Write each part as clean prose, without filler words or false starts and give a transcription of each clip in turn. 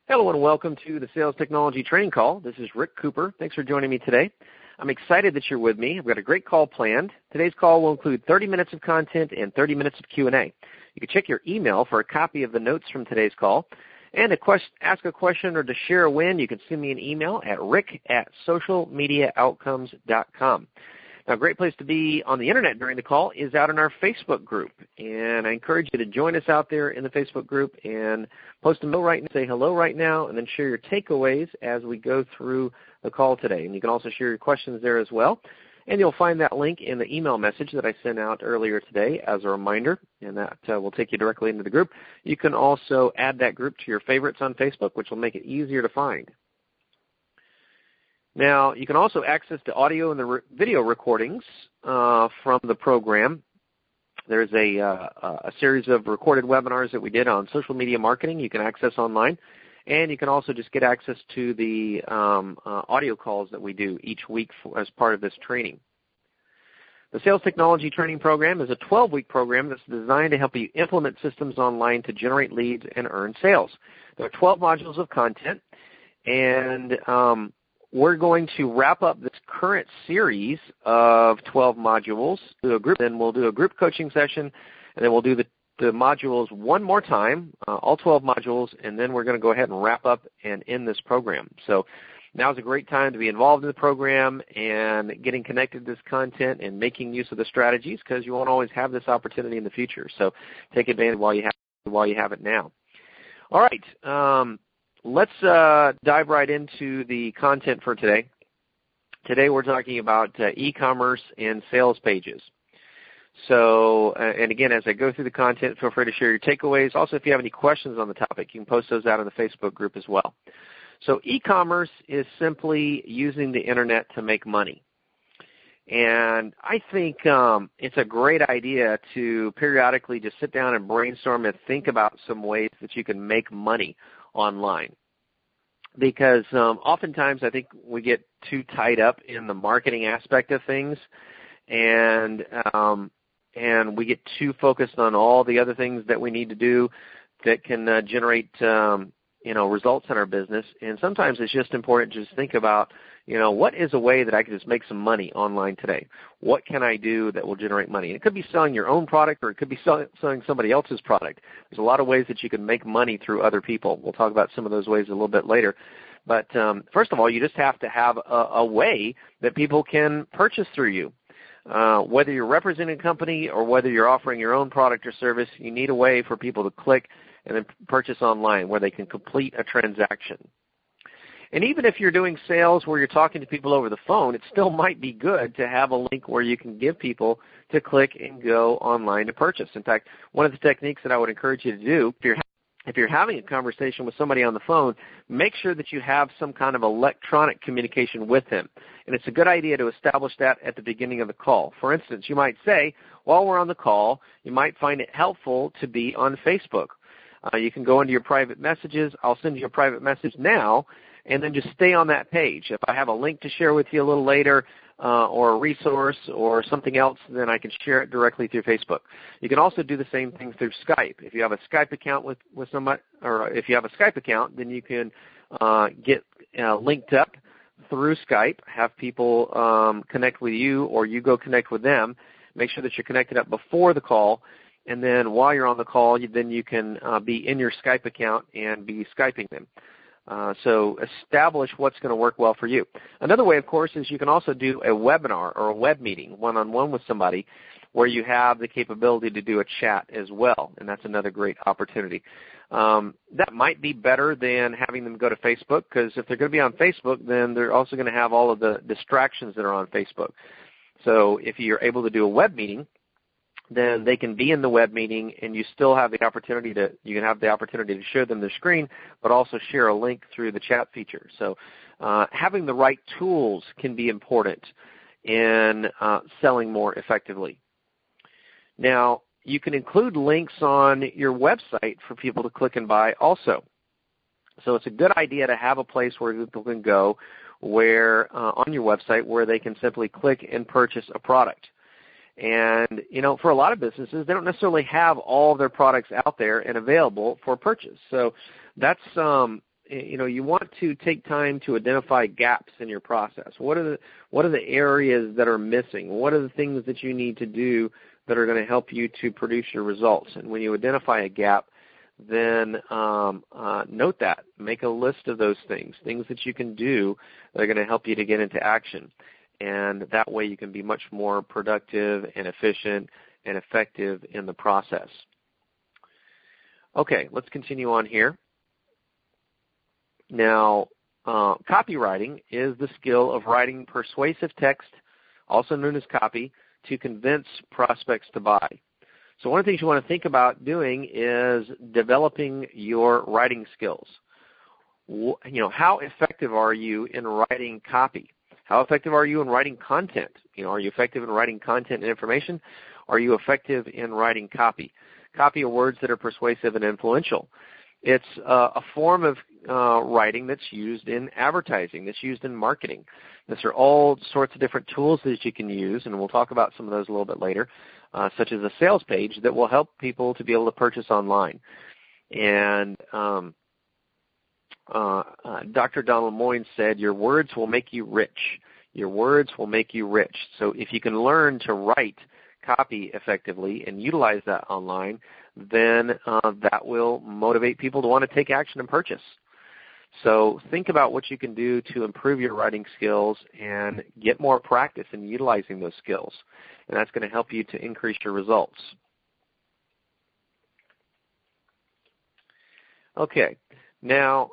Hello and welcome to the Sales Technology Training Call. This is Rick Cooper. Thanks for joining me today. I'm excited that you're with me. I've got a great call planned. Today's call will include 30 minutes of content and 30 minutes of Q&A. You can check your email for a copy of the notes from today's call. And to ask a question or to share a win, you can send me an email at rick@socialmediaoutcomes.com. Now, a great place to be on the Internet during the call is out in our Facebook group. And I encourage you to join us out there in the Facebook group and post a note right now, say hello right now, and then share your takeaways as we go through the call today. And you can also share your questions there as well. And you'll find that link in the email message that I sent out earlier today as a reminder, and that will take you directly into the group. You can also add that group to your favorites on Facebook, which will make it easier to find. Now, you can also access the audio and the video recordings from the program. There's a series of recorded webinars that we did on social media marketing you can access online. And you can also just get access to the audio calls that we do each week as part of this training. The Sales Technology Training Program is a 12-week program that's designed to help you implement systems online to generate leads and earn sales. There are 12 modules of content, and we're going to wrap up this current series of 12 modules, then we'll do a group coaching session, and then we'll do the modules one more time, all 12 modules, and then we're going to go ahead and wrap up and end this program. So now's a great time to be involved in the program and getting connected to this content and making use of the strategies, because you won't always have this opportunity in the future. So take advantage while you have it now. All right. Let's dive right into the content for today. Today we're talking about e-commerce and sales pages. So, and again, as I go through the content, feel free to share your takeaways. Also, if you have any questions on the topic, you can post those out on the Facebook group as well. So e-commerce is simply using the Internet to make money. And I think it's a great idea to periodically just sit down and brainstorm and think about some ways that you can make money online. Because oftentimes I think we get too tied up in the marketing aspect of things, and we get too focused on all the other things that we need to do that can generate results in our business. And sometimes it's just important to just think about, what is a way that I can just make some money online today? What can I do that will generate money? And it could be selling your own product, or it could be selling somebody else's product. There's a lot of ways that you can make money through other people. We'll talk about some of those ways a little bit later. But first of all, you just have to have a way that people can purchase through you. Whether you're representing a company or whether you're offering your own product or service, you need a way for people to click and then purchase online where they can complete a transaction. And even if you're doing sales where you're talking to people over the phone, it still might be good to have a link where you can give people to click and go online to purchase. In fact, one of the techniques that I would encourage you to do, if you're having a conversation with somebody on the phone, make sure that you have some kind of electronic communication with them. And it's a good idea to establish that at the beginning of the call. For instance, you might say, while we're on the call, you might find it helpful to be on Facebook. You can go into your private messages. I'll send you a private message now, and then just stay on that page. If I have a link to share with you a little later, or a resource or something else, then I can share it directly through Facebook. You can also do the same thing through Skype. If you have a Skype account with somebody, or if you have a Skype account, then you can get linked up through Skype, have people connect with you, or you go connect with them. Make sure that you're connected up before the call, and then while you're on the call, then you can be in your Skype account and be Skyping them. So establish what's going to work well for you. Another way, of course, is you can also do a webinar or a web meeting one-on-one with somebody where you have the capability to do a chat as well, and that's another great opportunity. That might be better than having them go to Facebook, because if they're going to be on Facebook, then they're also going to have all of the distractions that are on Facebook. So if you're able to do a web meeting, then they can be in the web meeting, and you still have the opportunity to show them their screen, but also share a link through the chat feature. So having the right tools can be important in selling more effectively. Now, you can include links on your website for people to click and buy also. So it's a good idea to have a place where people can go where on your website where they can simply click and purchase a product. And, for a lot of businesses, they don't necessarily have all of their products out there and available for purchase. So that's, you want to take time to identify gaps in your process. What are the areas that are missing? What are the things that you need to do that are going to help you to produce your results? And when you identify a gap, then note that. Make a list of those things that you can do that are going to help you to get into action. And that way you can be much more productive and efficient and effective in the process. Okay, let's continue on here. Now, copywriting is the skill of writing persuasive text, also known as copy, to convince prospects to buy. So one of the things you want to think about doing is developing your writing skills. How effective are you in writing copy? How effective are you in writing content? Are you effective in writing content and information? Are you effective in writing copy? Copy are words that are persuasive and influential. It's a form of writing that's used in advertising, that's used in marketing. These are all sorts of different tools that you can use, and we'll talk about some of those a little bit later, such as a sales page that will help people to be able to purchase online. And Dr. Donald Moynes said, your words will make you rich. Your words will make you rich. So if you can learn to write copy effectively and utilize that online, then that will motivate people to want to take action and purchase. So think about what you can do to improve your writing skills and get more practice in utilizing those skills. And that's going to help you to increase your results. Okay, now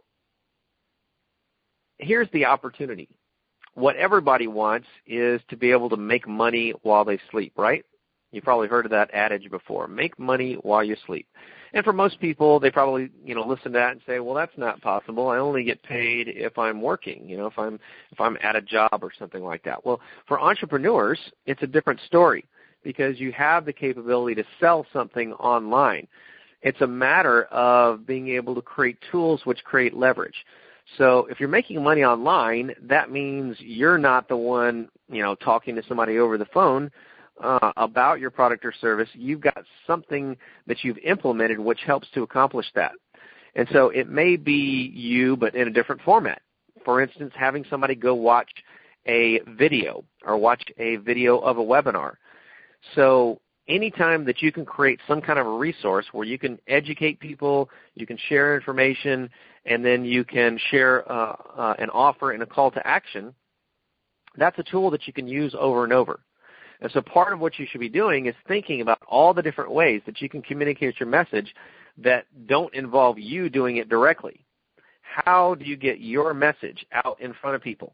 here's the opportunity. What everybody wants is to be able to make money while they sleep, right? You've probably heard of that adage before. Make money while you sleep. And for most people, they probably, listen to that and say, well, that's not possible. I only get paid if I'm working, if I'm at a job or something like that. Well, for entrepreneurs, it's a different story because you have the capability to sell something online. It's a matter of being able to create tools which create leverage. So if you're making money online, that means you're not the one, talking to somebody over the phone about your product or service. You've got something that you've implemented which helps to accomplish that. And so it may be you, but in a different format. For instance, having somebody go watch a video or watch a video of a webinar. So anytime that you can create some kind of a resource where you can educate people, you can share information, and then you can share an offer and a call to action, that's a tool that you can use over and over. And so part of what you should be doing is thinking about all the different ways that you can communicate your message that don't involve you doing it directly. How do you get your message out in front of people?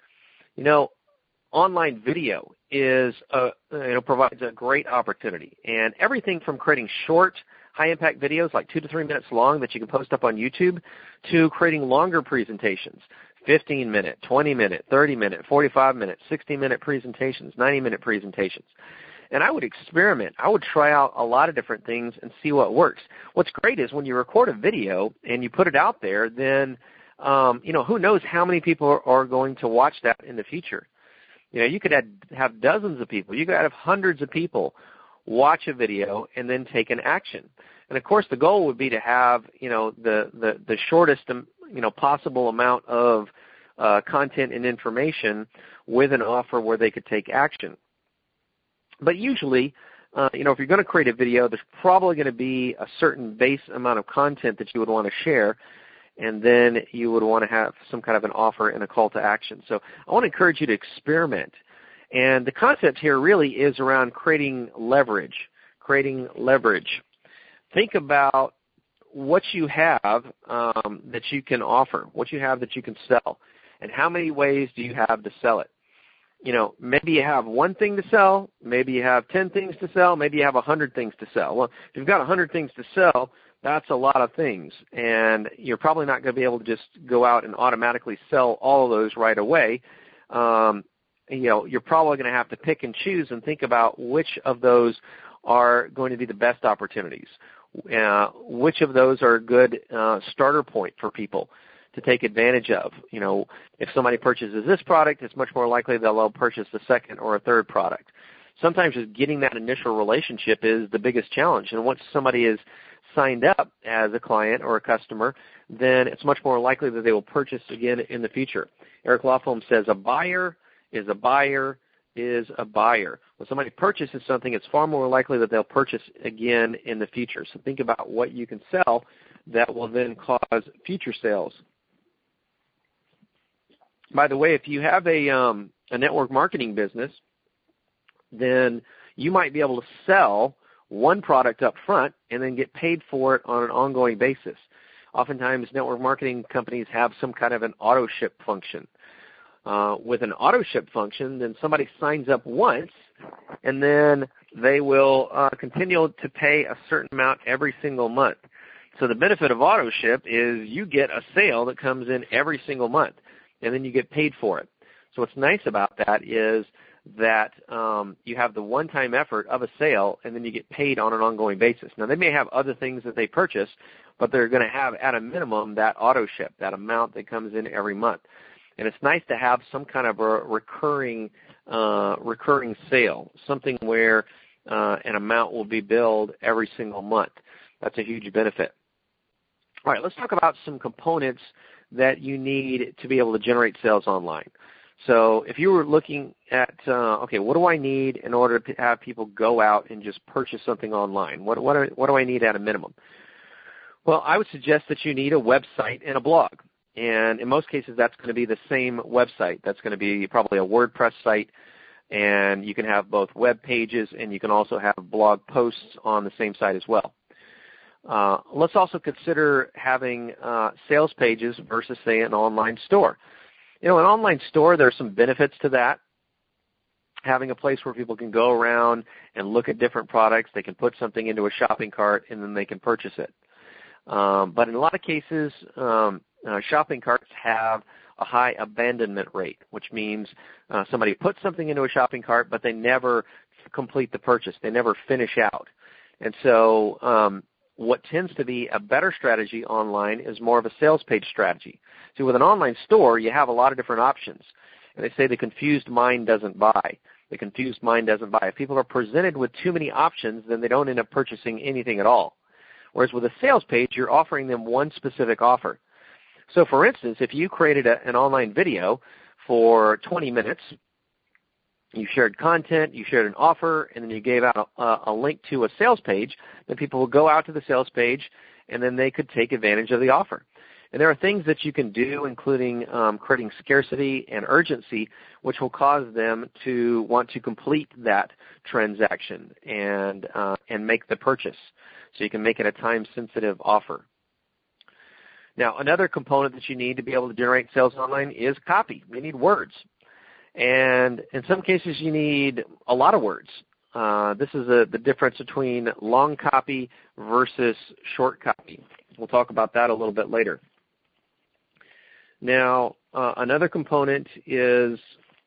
Online video provides a great opportunity. And everything from creating short, high-impact videos like 2 to 3 minutes long that you can post up on YouTube to creating longer presentations, 15-minute, 20-minute, 30-minute, 45-minute, 60-minute presentations, 90-minute presentations. And I would experiment. I would try out a lot of different things and see what works. What's great is when you record a video and you put it out there, then, who knows how many people are going to watch that in the future. You could have dozens of people. You could have hundreds of people watch a video and then take an action. And, of course, the goal would be to have, the shortest, possible amount of content and information with an offer where they could take action. But usually, if you're going to create a video, there's probably going to be a certain base amount of content that you would want to share, and then you would want to have some kind of an offer and a call to action. So I want to encourage you to experiment. And the concept here really is around creating leverage. Think about what you have that you can offer, what you have that you can sell, and how many ways do you have to sell it. Maybe you have one thing to sell, maybe you have 10 things to sell, maybe you have 100 things to sell. Well, if you've got 100 things to sell, that's a lot of things, and you're probably not going to be able to just go out and automatically sell all of those right away. You're probably going to have to pick and choose and think about which of those are going to be the best opportunities. Which of those are a good starter point for people to take advantage of. If somebody purchases this product, it's much more likely they'll purchase a second or a third product. Sometimes just getting that initial relationship is the biggest challenge. And once somebody is signed up as a client or a customer, then it's much more likely that they will purchase again in the future. Eric Lofholm says, a buyer is a buyer is a buyer. When somebody purchases something, it's far more likely that they'll purchase again in the future. So think about what you can sell that will then cause future sales. By the way, if you have a network marketing business, then you might be able to sell one product up front and then get paid for it on an ongoing basis. Oftentimes, network marketing companies have some kind of an auto ship function. With an auto ship function, then somebody signs up once, and then they will continue to pay a certain amount every single month. So the benefit of auto ship is you get a sale that comes in every single month, and then you get paid for it. So what's nice about that is that you have the one-time effort of a sale, and then you get paid on an ongoing basis. Now, they may have other things that they purchase, but they're going to have, at a minimum, that auto ship, that amount that comes in every month. And it's nice to have some kind of a recurring sale, something where an amount will be billed every single month. That's a huge benefit. All right, let's talk about some components that you need to be able to generate sales online. So if you were looking at, okay, what do I need in order to have people go out and just purchase something online? What do I need at a minimum? Well, I would suggest that you need a website and a blog. And in most cases, that's going to be the same website. That's going to be probably a WordPress site, and you can have both web pages, and you can also have blog posts on the same site as well. Let's also consider having sales pages versus, say, an online store. You know, an online store, there are some benefits to that. Having a place where people can go around and look at different products, they can put something into a shopping cart, and then they can purchase it. But in a lot of cases, shopping carts have a high abandonment rate, which means somebody puts something into a shopping cart, but they never complete the purchase. They never finish out. And so what tends to be a better strategy online is more of a sales page strategy. See, with an online store, you have a lot of different options. And they say the confused mind doesn't buy. The confused mind doesn't buy. If people are presented with too many options, then they don't end up purchasing anything at all. Whereas with a sales page, you're offering them one specific offer. So, for instance, if you created an online video for 20 minutes, you shared content, you shared an offer, and then you gave out a link to a sales page, then people will go out to the sales page, and then they could take advantage of the offer. And there are things that you can do, including creating scarcity and urgency, which will cause them to want to complete that transaction and make the purchase. So you can make it a time-sensitive offer. Now, another component that you need to be able to generate sales online is copy. You need words. And in some cases, you need a lot of words. This is the difference between long copy versus short copy. We'll talk about that a little bit later. Now, another component is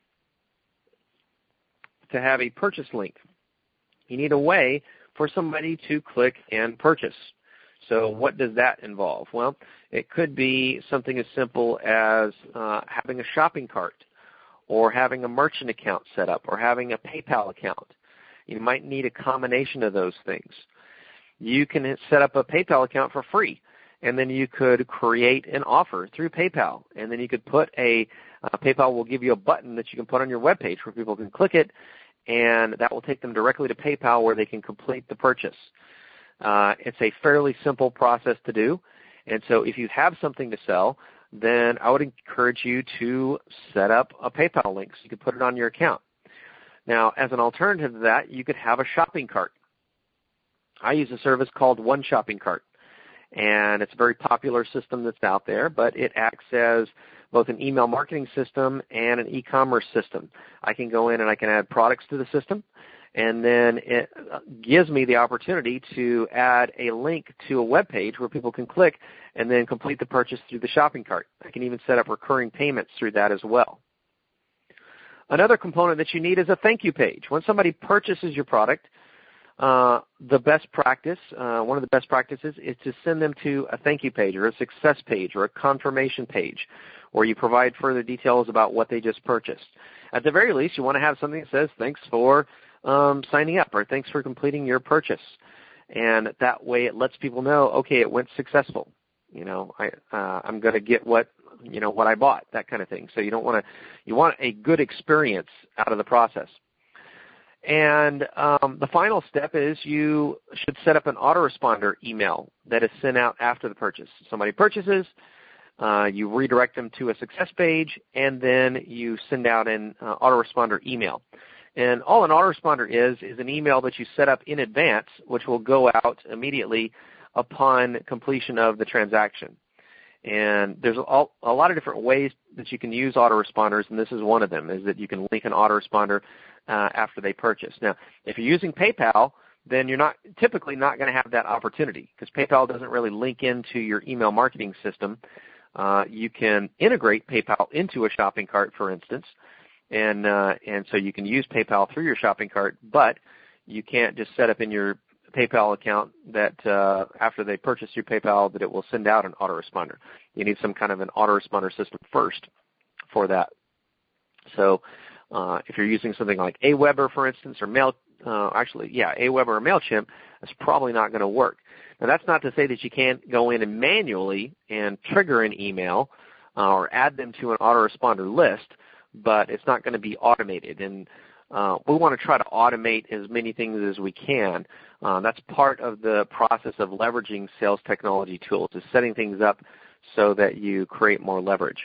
to have a purchase link. You need a way for somebody to click and purchase. So what does that involve? Well, it could be something as simple as having a shopping cart, or having a merchant account set up, or having a PayPal account. You might need a combination of those things. You can set up a PayPal account for free, and then you could create an offer through PayPal, and then you could put PayPal will give you a button that you can put on your web page where people can click it, and that will take them directly to PayPal where they can complete the purchase. It's a fairly simple process to do, and so if you have something to sell, then I would encourage you to set up a PayPal link so you can put it on your account. Now, as an alternative to that, you could have a shopping cart. I use a service called One Shopping Cart, and it's a very popular system that's out there, but it acts as both an email marketing system and an e-commerce system. I can go in and I can add products to the system, and then it gives me the opportunity to add a link to a web page where people can click and then complete the purchase through the shopping cart. I can even set up recurring payments through that as well. Another component that you need is a thank you page. When somebody purchases your product, the best practice, one of the best practices is to send them to a thank you page or a success page or a confirmation page where you provide further details about what they just purchased. At the very least, you want to have something that says thanks for signing up or thanks for completing your purchase. And that way it lets people know, okay, it went successful. I'm going to get what I bought, that kind of thing. So you want a good experience out of the process. And the final step is you should set up an autoresponder email that is sent out after the purchase. Somebody purchases, you redirect them to a success page, and then you send out an autoresponder email. And all an autoresponder is an email that you set up in advance, which will go out immediately upon completion of the transaction. And there's a lot of different ways that you can use autoresponders, and this is one of them, is that you can link an autoresponder after they purchase. Now, if you're using PayPal, then you're typically not going to have that opportunity because PayPal doesn't really link into your email marketing system. You can integrate PayPal into a shopping cart, for instance, and so you can use PayPal through your shopping cart, but you can't just set up in your PayPal account that after they purchase your PayPal that it will send out an autoresponder. You need some kind of an autoresponder system first for that. So if you're using something like Aweber, for instance, or Aweber or MailChimp, that's probably not going to work. Now, that's not to say that you can't go in and manually and trigger an email or add them to an autoresponder list, but it's not going to be automated. And we want to try to automate as many things as we can. That's part of the process of leveraging sales technology tools, is setting things up so that you create more leverage.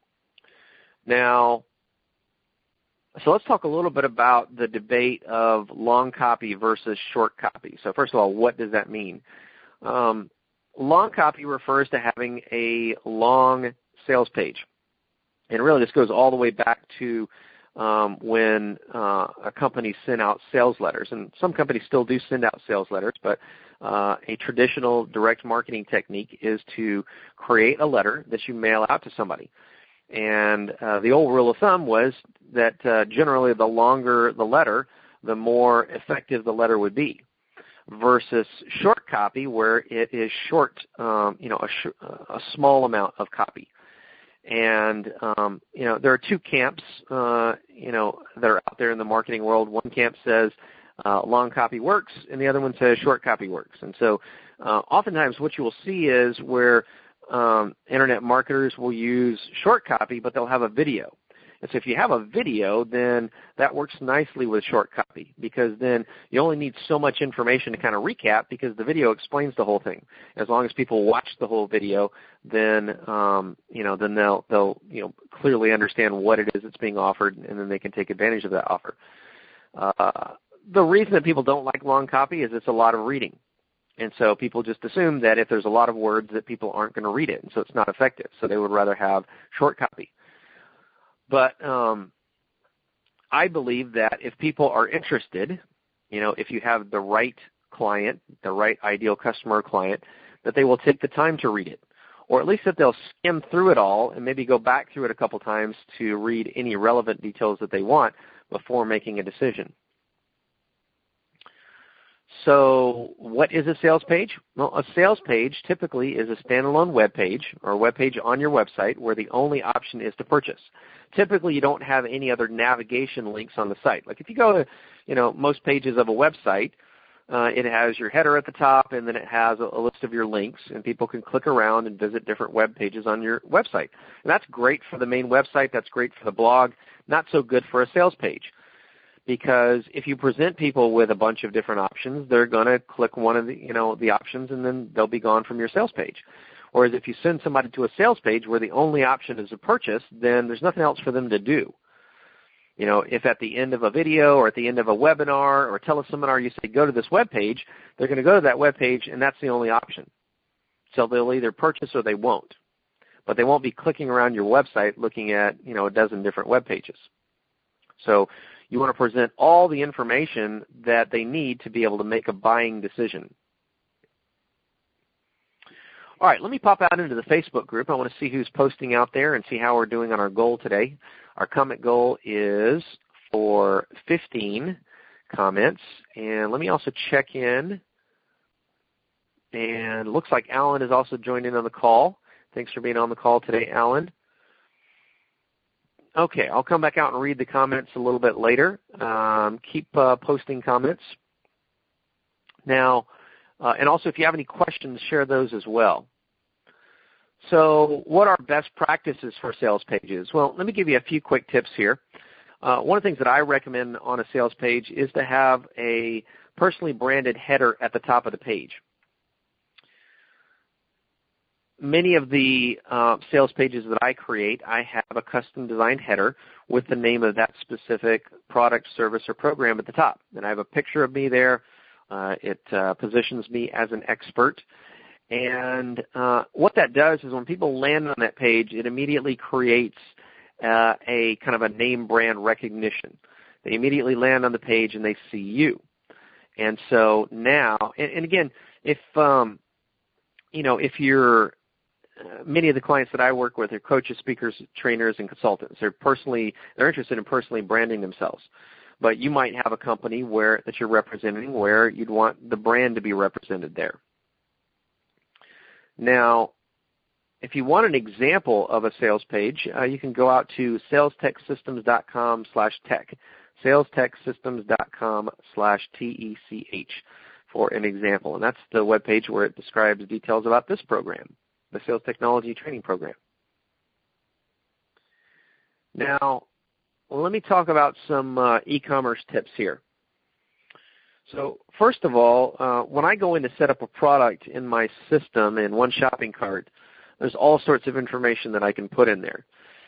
Now, so let's talk a little bit about the debate of long copy versus short copy. So first of all, what does that mean? Long copy refers to having a long sales page. And really this goes all the way back to when a company sent out sales letters. And some companies still do send out sales letters, but a traditional direct marketing technique is to create a letter that you mail out to somebody. And the old rule of thumb was that generally the longer the letter, the more effective the letter would be, versus short copy where it is short, a small amount of copy. And, there are two camps, that are out there in the marketing world. One camp says long copy works, and the other one says short copy works. And so oftentimes what you will see is where internet marketers will use short copy, but they'll have a video. And so if you have a video, then that works nicely with short copy, because then you only need so much information to kind of recap, because the video explains the whole thing. As long as people watch the whole video, then then they'll clearly understand what it is that's being offered, and then they can take advantage of that offer. The reason that people don't like long copy is it's a lot of reading. And so people just assume that if there's a lot of words that people aren't going to read it, and so it's not effective. So they would rather have short copy. But I believe that if people are interested, if you have the right client, the right ideal customer or client, that they will take the time to read it. Or at least that they'll skim through it all and maybe go back through it a couple times to read any relevant details that they want before making a decision. So what is a sales page? Well, a sales page typically is a standalone web page or a web page on your website where the only option is to purchase. Typically, you don't have any other navigation links on the site. Like if you go to, most pages of a website, it has your header at the top, and then it has a list of your links, and people can click around and visit different web pages on your website. And that's great for the main website. That's great for the blog. Not so good for a sales page. Because if you present people with a bunch of different options, they're going to click one of the options, and then they'll be gone from your sales page. Whereas if you send somebody to a sales page where the only option is a purchase, then there's nothing else for them to do. If at the end of a video or at the end of a webinar or a teleseminar you say go to this web page, they're going to go to that web page, and that's the only option. So they'll either purchase or they won't. But they won't be clicking around your website looking at a dozen different web pages. So you want to present all the information that they need to be able to make a buying decision. All right, let me pop out into the Facebook group. I want to see who's posting out there and see how we're doing on our goal today. Our comment goal is for 15 comments. And let me also check in. And it looks like Alan has also joined in on the call. Thanks for being on the call today, Alan. Okay, I'll come back out and read the comments a little bit later. Keep posting comments. Now, And also, if you have any questions, share those as well. So what are best practices for sales pages? Well, let me give you a few quick tips here. One of the things that I recommend on a sales page is to have a personally branded header at the top of the page. Many of the sales pages that I create, I have a custom designed header with the name of that specific product, service, or program at the top. And I have a picture of me there. It positions me as an expert. And what that does is when people land on that page, it immediately creates a kind of a name brand recognition. They immediately land on the page and they see you. And so now, and again, if you're many of the clients that I work with are coaches, speakers, trainers, and consultants. They're interested in personally branding themselves. But you might have a company that you're representing where you'd want the brand to be represented there. Now, if you want an example of a sales page, you can go out to salestechsystems.com/tech, salestechsystems.com/TECH for an example. And that's the webpage where it describes details about this program, the Sales Technology Training Program. Now, let me talk about some e-commerce tips here. So first of all, when I go in to set up a product in my system in one shopping cart, there's all sorts of information that I can put in there.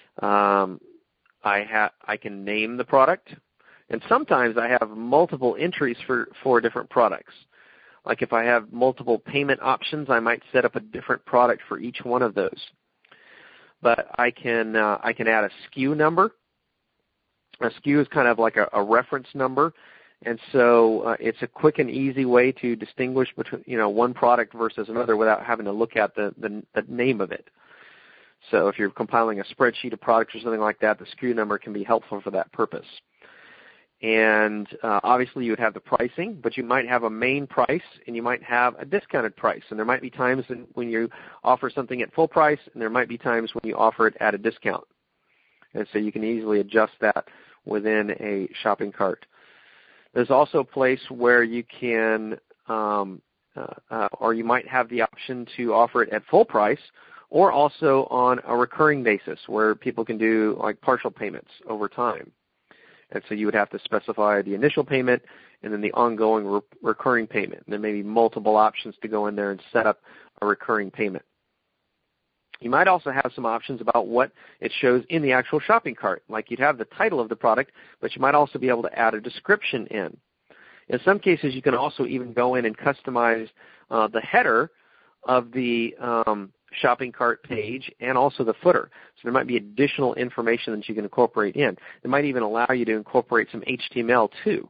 I can name the product, and sometimes I have multiple entries for different products. Like if I have multiple payment options, I might set up a different product for each one of those. But I can add a SKU number. A SKU is kind of like a reference number, and so it's a quick and easy way to distinguish between one product versus another without having to look at the name of it. So if you're compiling a spreadsheet of products or something like that, the SKU number can be helpful for that purpose. And obviously you would have the pricing, but you might have a main price and you might have a discounted price. And there might be times when you offer something at full price, and there might be times when you offer it at a discount. And so you can easily adjust that within a shopping cart. There's also a place where you can, or you might have the option to offer it at full price, or also on a recurring basis where people can do like partial payments over time. And so you would have to specify the initial payment and then the ongoing recurring payment. And there may be multiple options to go in there and set up a recurring payment. You might also have some options about what it shows in the actual shopping cart. Like you'd have the title of the product, but you might also be able to add a description in. In some cases, you can also even go in and customize the header of the shopping cart page and also the footer. So there might be additional information that you can incorporate in. It might even allow you to incorporate some HTML too.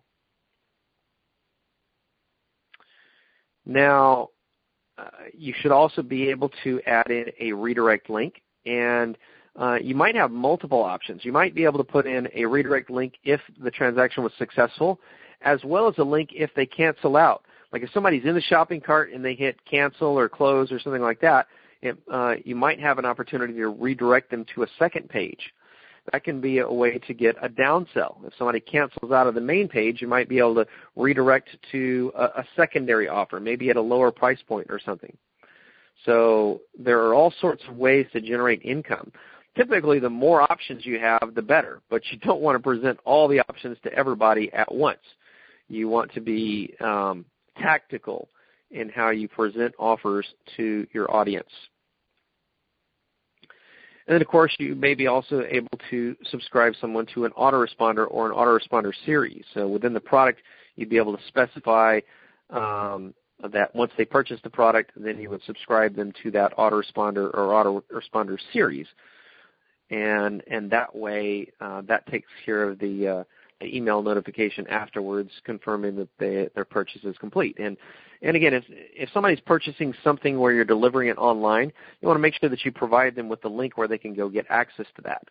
Now, you should also be able to add in a redirect link, and you might have multiple options. You might be able to put in a redirect link if the transaction was successful, as well as a link if they cancel out. Like if somebody's in the shopping cart and they hit cancel or close or something like that, you might have an opportunity to redirect them to a second page. That can be a way to get a downsell. If somebody cancels out of the main page, you might be able to redirect to a secondary offer, maybe at a lower price point or something. So there are all sorts of ways to generate income. Typically, the more options you have, the better, but you don't want to present all the options to everybody at once. You want to be tactical in how you present offers to your audience. And then, of course, you may be also able to subscribe someone to an autoresponder or an autoresponder series. So within the product, you'd be able to specify that once they purchase the product, then you would subscribe them to that autoresponder or autoresponder series. And that way, that takes care of the email notification afterwards confirming that their purchase is complete. And again, if somebody's purchasing something where you're delivering it online, you want to make sure that you provide them with the link where they can go get access to that.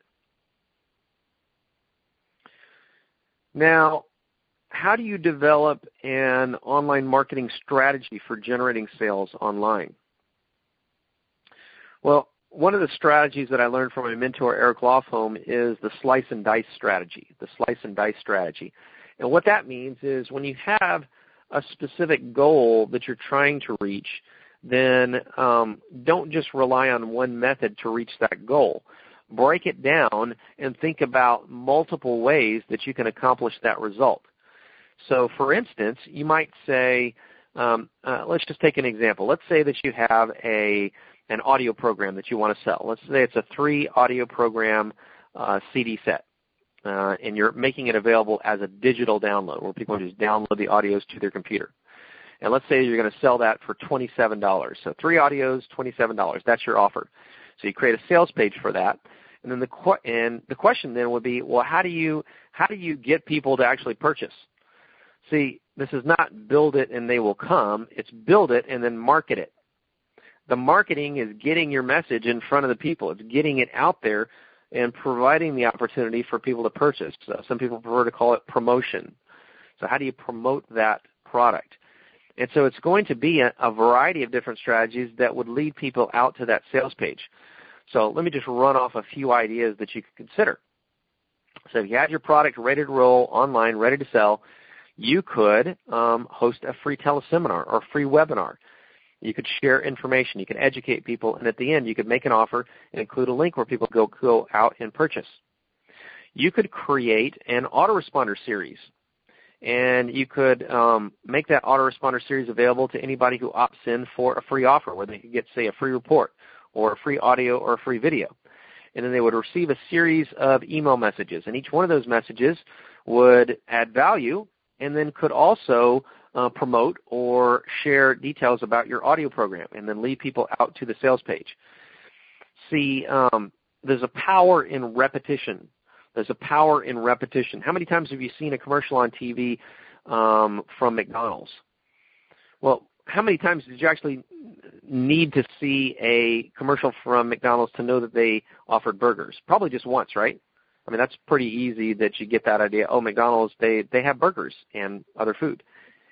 Now, how do you develop an online marketing strategy for generating sales online? Well, one of the strategies that I learned from my mentor, Eric Lofholm, is the slice and dice strategy, the slice and dice strategy. And what that means is when you have a specific goal that you're trying to reach, then don't just rely on one method to reach that goal. Break it down and think about multiple ways that you can accomplish that result. So, for instance, you might say, let's just take an example. Let's say that you have an audio program that you want to sell. Let's say it's a 3 audio program CD set, and you're making it available as a digital download where people just download the audios to their computer. And let's say you're going to sell that for $27. So 3 audios, $27. That's your offer. So you create a sales page for that. And then the question then would be, well, how do you get people to actually purchase? See, this is not build it and they will come. It's build it and then market it. The marketing is getting your message in front of the people. It's getting it out there and providing the opportunity for people to purchase. So some people prefer to call it promotion. So how do you promote that product? And so it's going to be a variety of different strategies that would lead people out to that sales page. So let me just run off a few ideas that you could consider. So if you have your product ready to roll online, ready to sell, you could host a free teleseminar or free webinar. You could share information. You could educate people. And at the end, you could make an offer and include a link where people go out and purchase. You could create an autoresponder series. And you could make that autoresponder series available to anybody who opts in for a free offer where they could get, say, a free report or a free audio or a free video. And then they would receive a series of email messages. And each one of those messages would add value and then could also promote or share details about your audio program and then lead people out to the sales page. See, there's a power in repetition. There's a power in repetition. How many times have you seen a commercial on TV from McDonald's? Well, how many times did you actually need to see a commercial from McDonald's to know that they offered burgers? Probably just once, right? I mean, that's pretty easy that you get that idea. Oh, McDonald's, they have burgers and other food.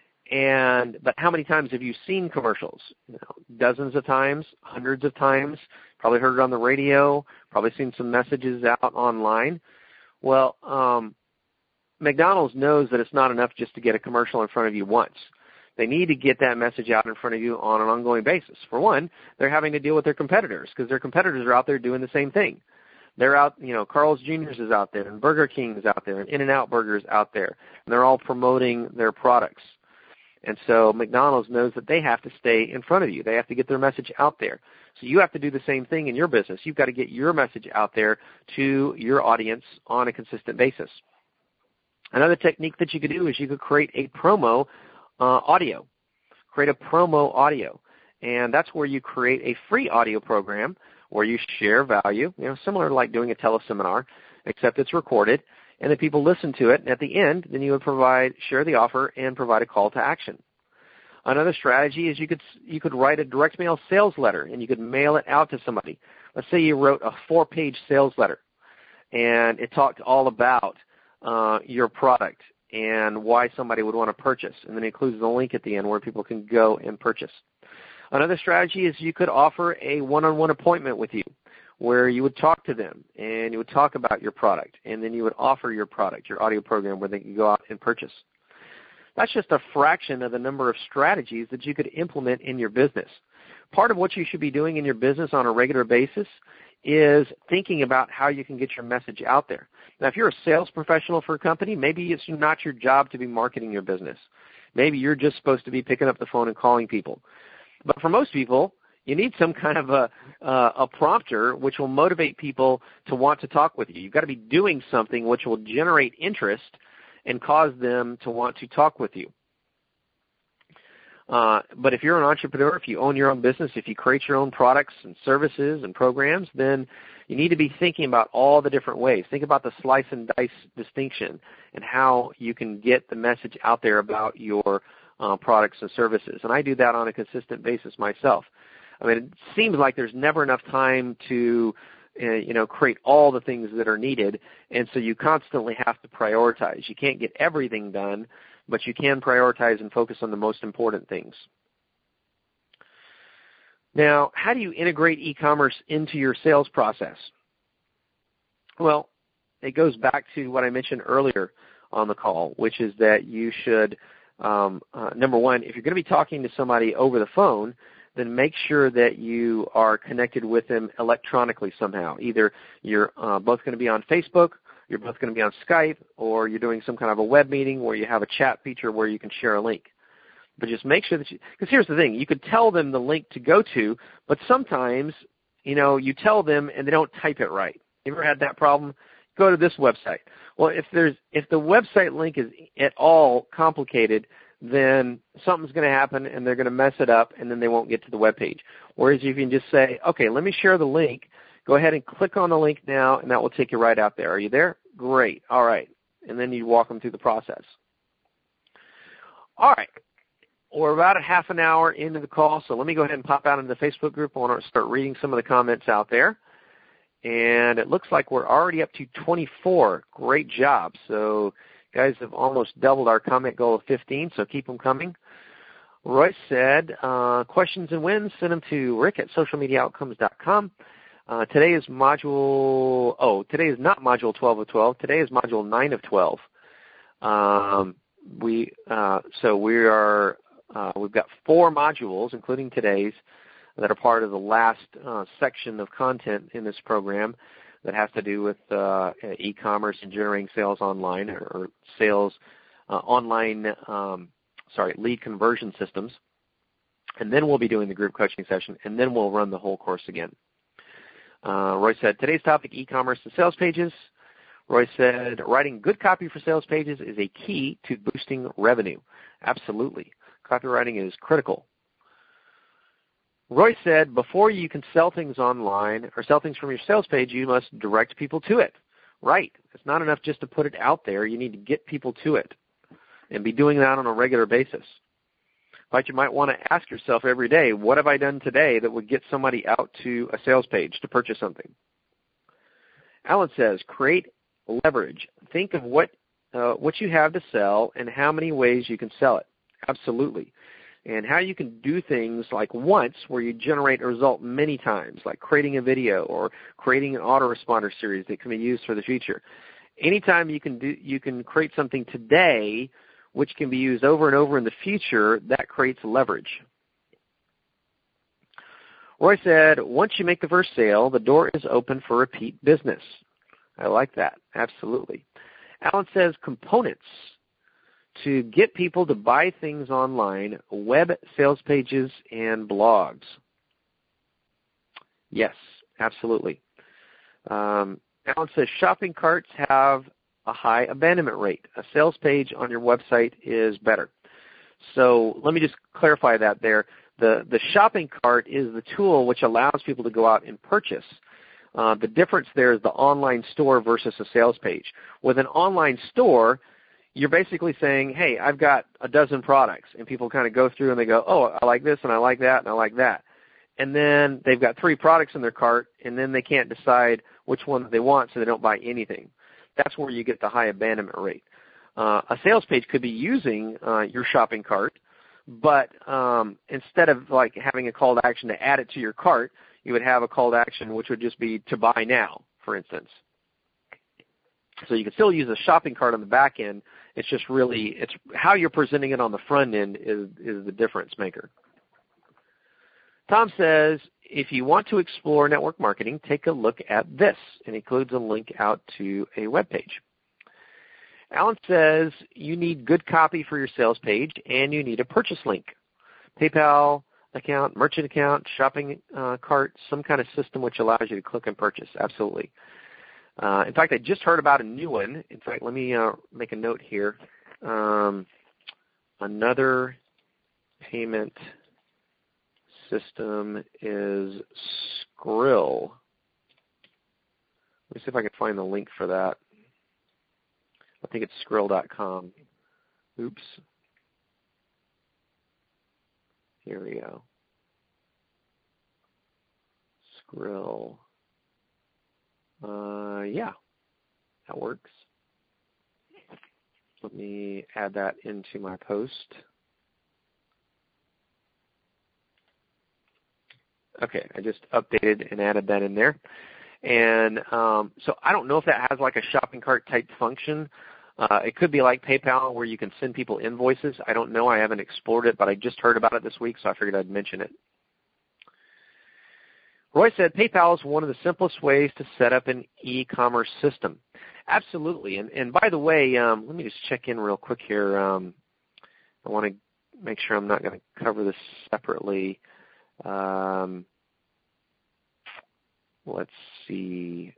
But how many times have you seen commercials? Dozens of times, hundreds of times, probably heard it on the radio, probably seen some messages out online. Well, McDonald's knows that it's not enough just to get a commercial in front of you once. They need to get that message out in front of you on an ongoing basis. For one, they're having to deal with their competitors because their competitors are out there doing the same thing. They're out, Carl's Jr.'s is out there, and Burger King is out there, and In-N-Out Burger is out there, and they're all promoting their products. And so McDonald's knows that they have to stay in front of you. They have to get their message out there. So you have to do the same thing in your business. You've got to get your message out there to your audience on a consistent basis. Another technique that you could do is you could create a promo audio. Create a promo audio. And that's where you create a free audio program where you share value, similar to like doing a teleseminar, except it's recorded. And then people listen to it, and at the end, then you would share the offer and provide a call to action. Another strategy is you could write a direct mail sales letter, and you could mail it out to somebody. Let's say you wrote a 4-page sales letter, and it talked all about your product and why somebody would want to purchase, and then it includes the link at the end where people can go and purchase. Another strategy is you could offer a one-on-one appointment with you, where you would talk to them and you would talk about your product, and then you would offer your product, your audio program, where they can go out and purchase. That's just a fraction of the number of strategies that you could implement in your business. Part of what you should be doing in your business on a regular basis is thinking about how you can get your message out there. Now, if you're a sales professional for a company, maybe it's not your job to be marketing your business. Maybe you're just supposed to be picking up the phone and calling people. But for most people, you need some kind of a prompter which will motivate people to want to talk with you. You've got to be doing something which will generate interest and cause them to want to talk with you. But if you're an entrepreneur, if you own your own business, if you create your own products and services and programs, then you need to be thinking about all the different ways. Think about the slice and dice distinction and how you can get the message out there about your products and services. And I do that on a consistent basis myself. I mean, it seems like there's never enough time to, create all the things that are needed, and so you constantly have to prioritize. You can't get everything done, but you can prioritize and focus on the most important things. Now, how do you integrate e-commerce into your sales process? Well, it goes back to what I mentioned earlier on the call, which is that you should number one, if you're going to be talking to somebody over the phone, then make sure that you are connected with them electronically somehow. Either you're both going to be on Facebook, you're both going to be on Skype, or you're doing some kind of a web meeting where you have a chat feature where you can share a link. But just make sure that because here's the thing, you could tell them the link to go to, but sometimes, you tell them and they don't type it right. You ever had that problem? Go to this website. Well, if the website link is at all complicated, then something's going to happen and they're going to mess it up and then they won't get to the web page. Whereas you can just say, okay, let me share the link. Go ahead and click on the link now and that will take you right out there. Are you there? Great. All right. And then you walk them through the process. All right. We're about a half an hour into the call, so let me go ahead and pop out into the Facebook group. I want to start reading some of the comments out there. And it looks like we're already up to 24. Great job. So guys have almost doubled our comment goal of 15, so keep them coming. Royce said, questions and wins, send them to rick@socialmediaoutcomes.com. Today is not module 12 of 12. Today is module 9 of 12. We've got 4 modules, including today's, that are part of the last section of content in this program that has to do with e-commerce and generating sales online or sales lead conversion systems. And then we'll be doing the group coaching session, and then we'll run the whole course again. Roy said, today's topic, e-commerce to sales pages. Roy said, writing good copy for sales pages is a key to boosting revenue. Absolutely. Copywriting is critical. Roy said, before you can sell things online or sell things from your sales page, you must direct people to it. Right. It's not enough just to put it out there. You need to get people to it and be doing that on a regular basis. In fact, you might want to ask yourself every day, what have I done today that would get somebody out to a sales page to purchase something? Alan says, create leverage. Think of what you have to sell and how many ways you can sell it. Absolutely. And how you can do things like once where you generate a result many times, like creating a video or creating an autoresponder series that can be used for the future. Anytime you can create something today which can be used over and over in the future, that creates leverage. Roy said, once you make the first sale, the door is open for repeat business. I like that. Absolutely. Alan says, components to get people to buy things online, web sales pages, and blogs. Yes, absolutely. Alan says shopping carts have a high abandonment rate. A sales page on your website is better. So let me just clarify that there. The shopping cart is the tool which allows people to go out and purchase. The difference there is the online store versus a sales page. With an online store, you're basically saying, hey, I've got a dozen products, and people kind of go through and they go, oh, I like this and I like that and I like that. And then they've got 3 products in their cart, and then they can't decide which one they want, so they don't buy anything. That's where you get the high abandonment rate. A sales page could be using your shopping cart, but instead of like having a call to action to add it to your cart, you would have a call to action which would just be to buy now, for instance. So you can still use a shopping cart on the back end. It's just really, it's how you're presenting it on the front end is the difference maker. Tom says, if you want to explore network marketing, take a look at this, and includes a link out to a web page. Alan says, you need good copy for your sales page, and you need a purchase link. PayPal account, merchant account, shopping cart, some kind of system which allows you to click and purchase. Absolutely. In fact, I just heard about a new one. In fact, let me make a note here. Another payment system is Skrill. Let me see if I can find the link for that. I think it's Skrill.com. Oops. Here we go. Skrill. Yeah, that works. Let me add that into my post. Okay, I just updated and added that in there. And so I don't know if that has like a shopping cart type function. It could be like PayPal where you can send people invoices. I don't know. I haven't explored it, but I just heard about it this week, so I figured I'd mention it. Roy said PayPal is one of the simplest ways to set up an e-commerce system. Absolutely. And by the way, let me just check in real quick here. I want to make sure I'm not going to cover this separately. Let's see.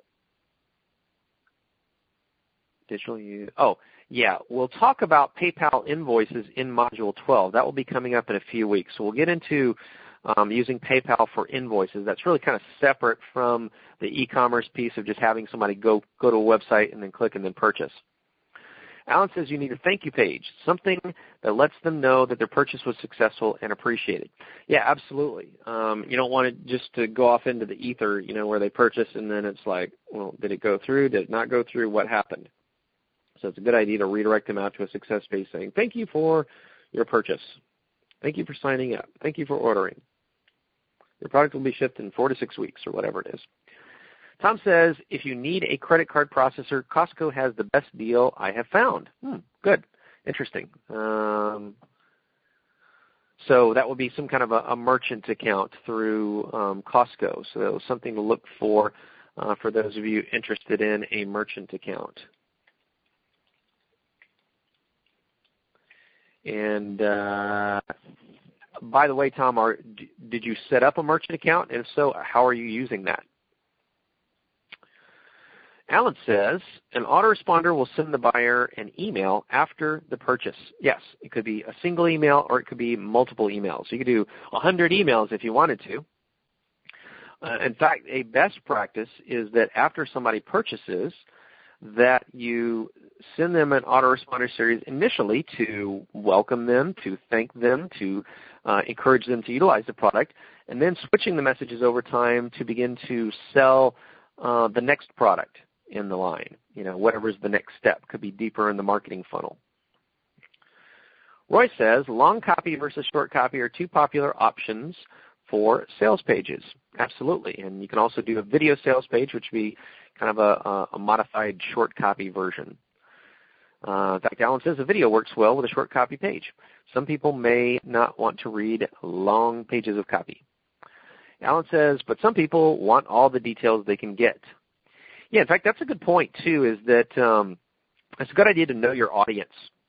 Digital use. Oh, yeah. We'll talk about PayPal invoices in Module 12. That will be coming up in a few weeks. So we'll get into using PayPal for invoices. That's really kind of separate from the e-commerce piece of just having somebody go to a website and then click and then purchase. Alan says you need a thank you page, something that lets them know that their purchase was successful and appreciated. Yeah, absolutely. You don't want it just to go off into the ether, where they purchase and then it's like, well, did it go through? Did it not go through? What happened? So it's a good idea to redirect them out to a success page saying, thank you for your purchase. Thank you for signing up. Thank you for ordering. Your product will be shipped in 4 to 6 weeks or whatever it is. Tom says, if you need a credit card processor, Costco has the best deal I have found. Good. Interesting. So that would be some kind of a merchant account through Costco. So something to look for those of you interested in a merchant account. And by the way, Tom, did you set up a merchant account? And if so, how are you using that? Alan says, an autoresponder will send the buyer an email after the purchase. Yes, it could be a single email or it could be multiple emails. You could do 100 emails if you wanted to. In fact, a best practice is that after somebody purchases, that you send them an autoresponder series initially to welcome them, to thank them, to encourage them to utilize the product, and then switching the messages over time to begin to sell the next product in the line. Whatever's the next step. Could be deeper in the marketing funnel. Roy says, long copy versus short copy are two popular options for sales pages. Absolutely. And you can also do a video sales page, which would be kind of a modified short copy version. In fact, Alan says a video works well with a short copy page. Some people may not want to read long pages of copy. Alan says, but some people want all the details they can get. Yeah, in fact, that's a good point, too, is that it's a good idea to know your audience.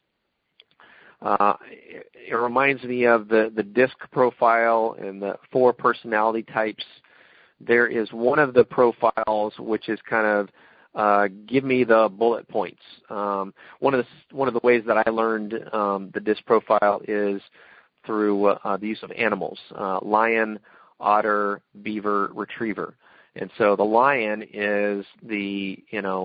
It reminds me of the DISC profile and the 4 personality types. There is one of the profiles which is kind of give me the bullet points. One of the ways that I learned the DISC profile is through the use of animals: lion, otter, beaver, retriever. And so the lion is the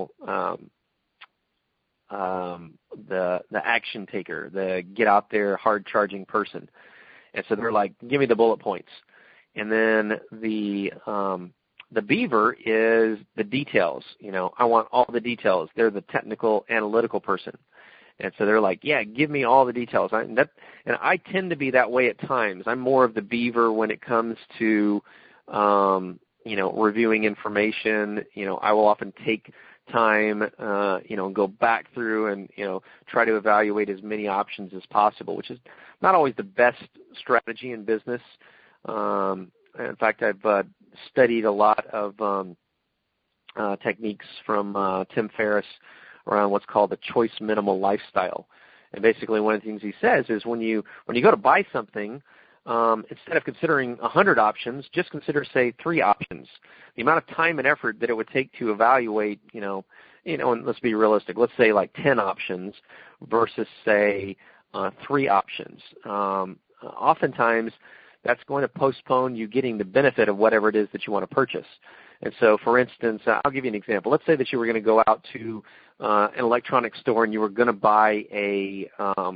action taker, the get out there, hard charging person. And so they're like, give me the bullet points. And then the beaver is the details. I want all the details. They're the technical, analytical person. And so they're like, yeah, give me all the details. And I tend to be that way at times. I'm more of the beaver when it comes to, reviewing information. I will often take time, go back through and, try to evaluate as many options as possible, which is not always the best strategy in business. In fact, I've studied a lot of techniques from Tim Ferriss around what's called the choice minimal lifestyle. And basically one of the things he says is when you go to buy something, instead of considering 100 options, just consider, say, 3 options. The amount of time and effort that it would take to evaluate, and let's be realistic, let's say like 10 options versus, say, 3 options. Oftentimes, that's going to postpone you getting the benefit of whatever it is that you want to purchase. And so, for instance, I'll give you an example. Let's say that you were going to go out to an electronics store and you were going to buy a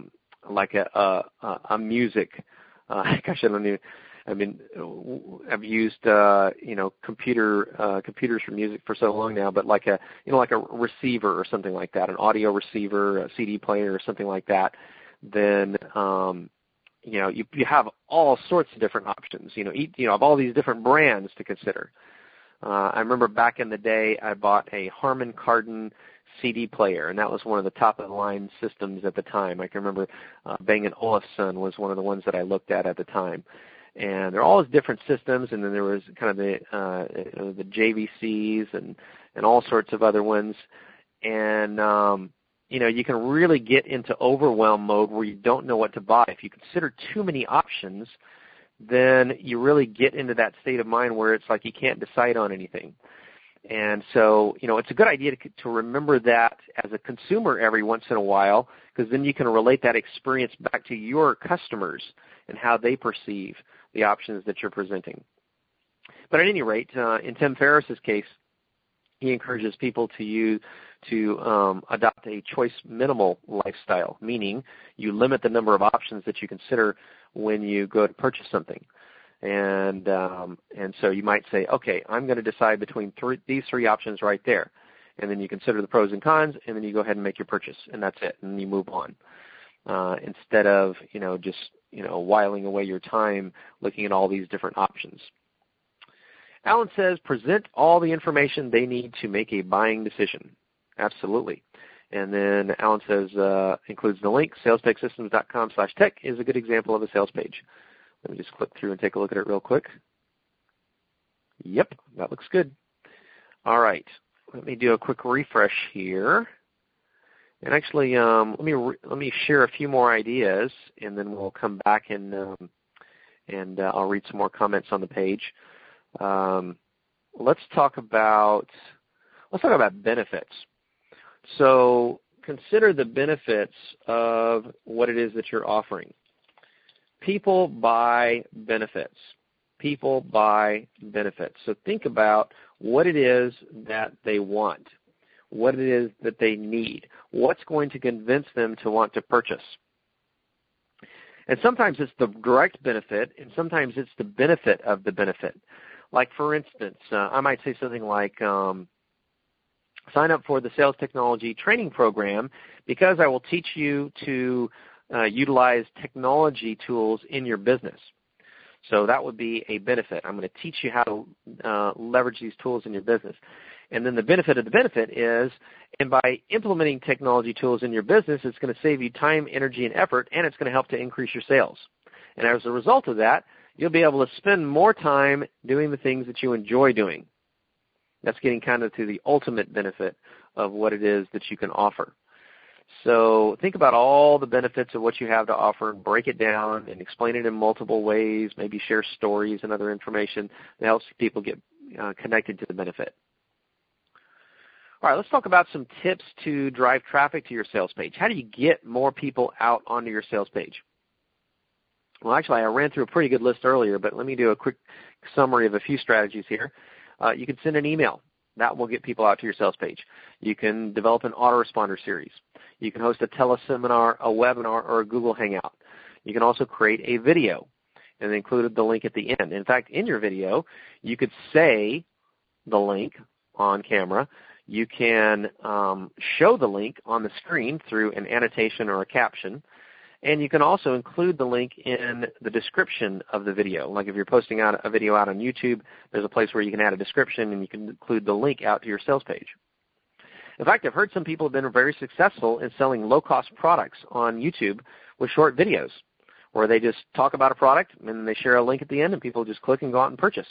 music. Gosh, I don't know. I've used computers for music for so long now, but like a receiver or something like that, an audio receiver, a CD player, or something like that. Then you have all sorts of different options. Of all these different brands to consider. I remember back in the day, I bought a Harman Kardon CD player, and that was one of the top-of-the-line systems at the time. I can remember Bang & Olufsen was one of the ones that I looked at the time. And there are all these different systems, and then there was kind of the JVCs and all sorts of other ones. And, you can really get into overwhelm mode where you don't know what to buy. If you consider too many options, then you really get into that state of mind where it's like you can't decide on anything. And so, it's a good idea to remember that as a consumer every once in a while, because then you can relate that experience back to your customers and how they perceive the options that you're presenting. But at any rate, in Tim Ferriss's case, he encourages people to adopt a choice minimal lifestyle, meaning you limit the number of options that you consider when you go to purchase something. And so you might say, okay, I'm going to decide between these three options right there. And then you consider the pros and cons, and then you go ahead and make your purchase, and that's it, and you move on. Instead of, just whiling away your time looking at all these different options. Alan says, present all the information they need to make a buying decision. Absolutely. And then Alan says, includes the link, salestechsystems.com/tech is a good example of a sales page. Let me just click through and take a look at it real quick. Yep, that looks good. All right, let me do a quick refresh here. And actually, let me share a few more ideas, and then we'll come back and I'll read some more comments on the page. Let's talk about benefits. So consider the benefits of what it is that you're offering. People buy benefits. People buy benefits. So think about what it is that they want, what it is that they need, what's going to convince them to want to purchase. And sometimes it's the direct benefit, and sometimes it's the benefit of the benefit. Like, for instance, I might say something like, sign up for the Sales Technology Training Program because I will teach you to utilize technology tools in your business. So that would be a benefit. I'm going to teach you how to leverage these tools in your business. And then the benefit of the benefit is, and by implementing technology tools in your business, it's going to save you time, energy, and effort, and it's going to help to increase your sales. And as a result of that, you'll be able to spend more time doing the things that you enjoy doing. That's getting kind of to the ultimate benefit of what it is that you can offer. So think about all the benefits of what you have to offer and break it down and explain it in multiple ways, maybe share stories and other information that helps people get connected to the benefit. All right, let's talk about some tips to drive traffic to your sales page. How do you get more people out onto your sales page? Well, actually, I ran through a pretty good list earlier, but let me do a quick summary of a few strategies here. You can send an email. That will get people out to your sales page. You can develop an autoresponder series. You can host a teleseminar, a webinar, or a Google Hangout. You can also create a video and include the link at the end. In fact, in your video, you could say the link on camera. You can show the link on the screen through an annotation or a caption. And you can also include the link in the description of the video. Like if you're posting out a video out on YouTube, there's a place where you can add a description and you can include the link out to your sales page. In fact, I've heard some people have been very successful in selling low-cost products on YouTube with short videos where they just talk about a product and they share a link at the end and people just click and go out and purchase.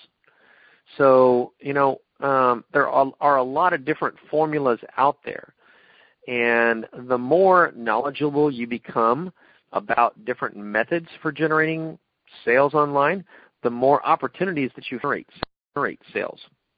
So, there are a lot of different formulas out there. And the more knowledgeable you become about different methods for generating sales online, the more opportunities that you generate sales.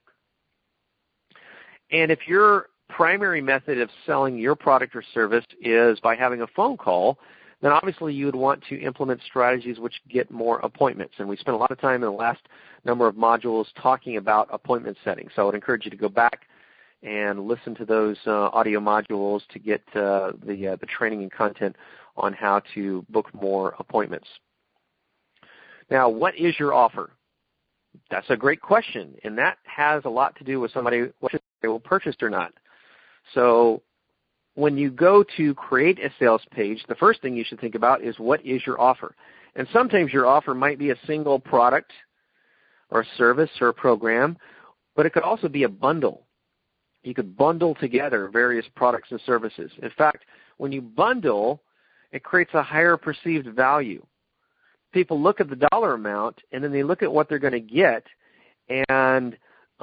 And if your primary method of selling your product or service is by having a phone call, then obviously you would want to implement strategies which get more appointments. And we spent a lot of time in the last number of modules talking about appointment setting. So I would encourage you to go back and listen to those audio modules to get the training and content on how to book more appointments. Now, what is your offer? That's a great question, and that has a lot to do with somebody whether they will purchase or not. So when you go to create a sales page, the first thing you should think about is what is your offer. And sometimes your offer might be a single product or a service or a program, but it could also be a bundle. You could bundle together various products and services. In fact, when you bundle, it creates a higher perceived value. People look at the dollar amount, and then they look at what they're going to get, and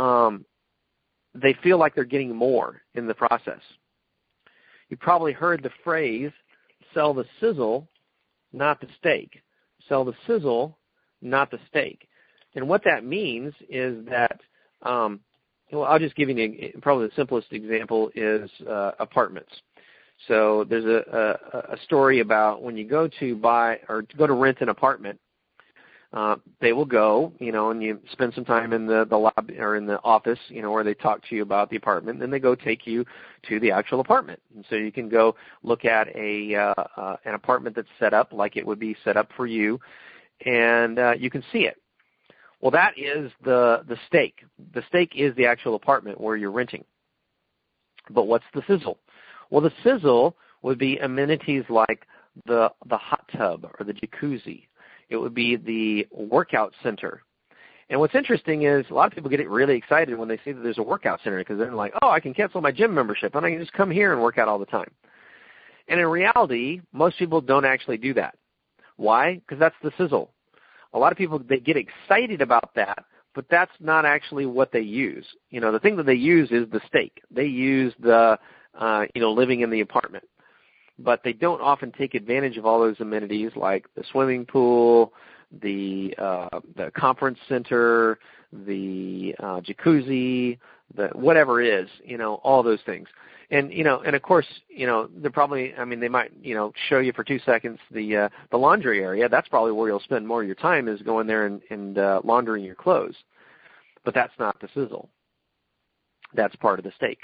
they feel like they're getting more in the process. You probably heard the phrase, sell the sizzle, not the steak. Sell the sizzle, not the steak. And what that means is that, I'll just give you probably the simplest example is apartments. So there's a story about when you go to buy or go to rent an apartment, they will go, and you spend some time in the lobby or in the office, where they talk to you about the apartment. And then they go take you to the actual apartment. And so you can go look at an apartment that's set up like it would be set up for you, and you can see it. Well, that is the steak. The steak is the actual apartment where you're renting. But what's the sizzle? Well, the sizzle would be amenities like the hot tub or the jacuzzi. It would be the workout center. And what's interesting is a lot of people get really excited when they see that there's a workout center because they're like, oh, I can cancel my gym membership and I can just come here and work out all the time. And in reality, most people don't actually do that. Why? Because that's the sizzle. A lot of people, they get excited about that, but that's not actually what they use. The thing that they use is the steak. They use the living in the apartment. But they don't often take advantage of all those amenities like the swimming pool, the conference center, the jacuzzi, the whatever it is, all those things. And of course, they're probably, they might, show you for 2 seconds the laundry area. That's probably where you'll spend more of your time is going there and laundering your clothes. But that's not the sizzle. That's part of the steak.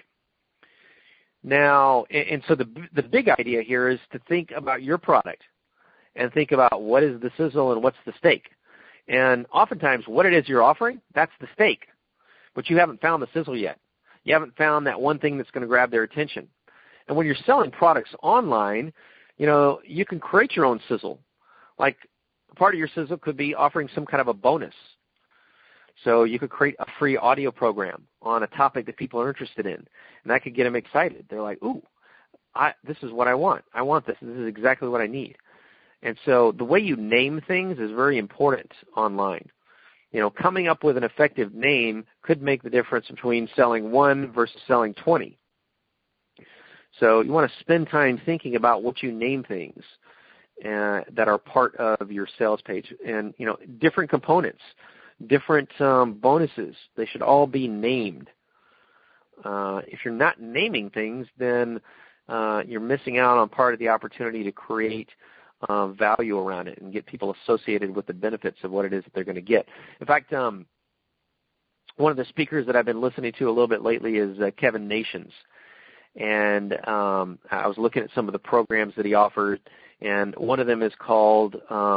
Now, and so the big idea here is to think about your product and think about what is the sizzle and what's the steak. And oftentimes what it is you're offering, that's the steak. But you haven't found the sizzle yet. You haven't found that one thing that's going to grab their attention. And when you're selling products online, you can create your own sizzle. Like part of your sizzle could be offering some kind of a bonus. So you could create a free audio program on a topic that people are interested in, and that could get them excited. They're like, ooh, this is what I want. I want this. This is exactly what I need. And so the way you name things is very important online. Coming up with an effective name could make the difference between selling 1 versus selling 20. So you want to spend time thinking about what you name things that are part of your sales page. And, different components, different bonuses, they should all be named. If you're not naming things, then you're missing out on part of the opportunity to create value around it and get people associated with the benefits of what it is that they're going to get. In fact, one of the speakers that I've been listening to a little bit lately is Kevin Nations. And I was looking at some of the programs that he offered, and one of them is called